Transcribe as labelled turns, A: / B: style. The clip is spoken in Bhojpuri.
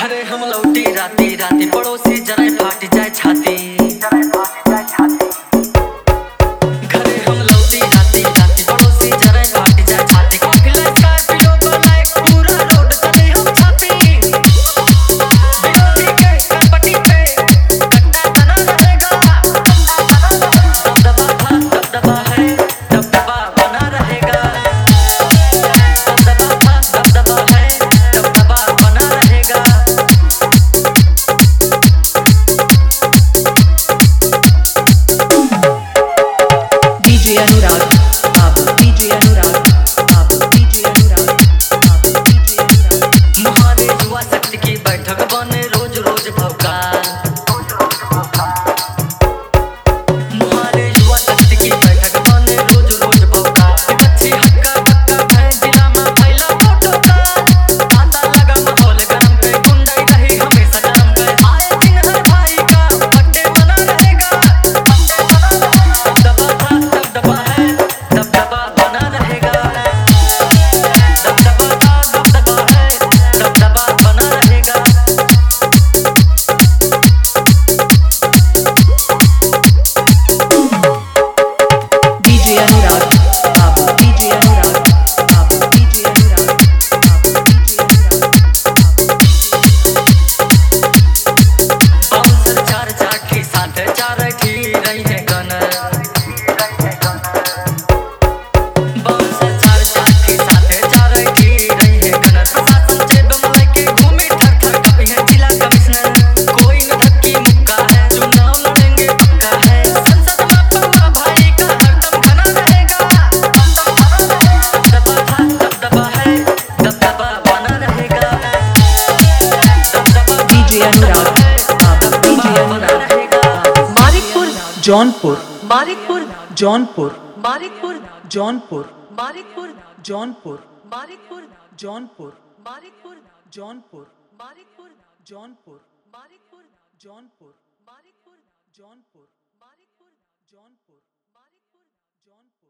A: घरे हम लौटी राती राती पड़ोसी जरा फाट जाए छाती। घरे हम लौटी राती राती पड़ोसी जरा फाट जाए छाती। कोकिला स्कॉर्पियो बनाए पूरा रोड तभी हम छाती। विरोधी के कनपटी पे कट्टा तना रहेगा। दबदबा था दबदबा है दबदबा बना रहेगा। दबदबा था दबदबा है दबदबा बना रहेगा।
B: DJ Anurag, Babu DJ Anurag, Babu DJ Anurag, Babu DJ Anurag.
A: मुहारे युवा शक्ति की बैठक बने रोज रोज भवकाल। मुहारे युवा शक्ति की बैठक बने रोज रोज भवकाल। बच्ची हक्का बक्का भैं जिला में फैला फोटो का। आता लगा माहौल गरम पे गुंडाई रही हमेशा गरम पे। आए दिन हर भाई का पट्टे बना रहेगा। दबदबा था दबदबा है दबदबा बना रहेगा। दबदबा था दबदबा है दबदबा बना रहेगा।
B: DJ Anurag, Babu DJ Anurag, Babu DJ Anurag, Babu DJ Anurag, Babu DJ Anurag.
A: Bouncer चार चाकी साथ चार की रही है गनर। बाउंसर चार चाकी साथ चार की रही है गनर। प्रशासन जेब में लेके घूमी थर थर कभी है जिला कमिश्नर। कोई न धक्की मुक्का है चुनाव लड़ेंगे पक्का है। संसद में पम्मा भाई का हरदम घना रहेगा। दबदबा था दबदबा है दबदबा बना रहेगा। दबदबा
B: DJ Anurag, Babu DJ
A: बना
B: Anurag,
A: रहेगा।
B: Marikpur, Jaunpur, Marikpur, Jaunpur,
C: Marikpur,
B: Jaunpur,
C: Marikpur,
B: Jaunpur,
C: Marikpur,
B: Jaunpur,
C: Marikpur,
B: Jaunpur,
C: Marikpur,
B: Jaunpur,
C: Marikpur,
B: Jaunpur,
C: Marikpur,
B: Jaunpur,
C: Marikpur,
B: Jaunpur,
C: Marikpur.
B: Jaunpur.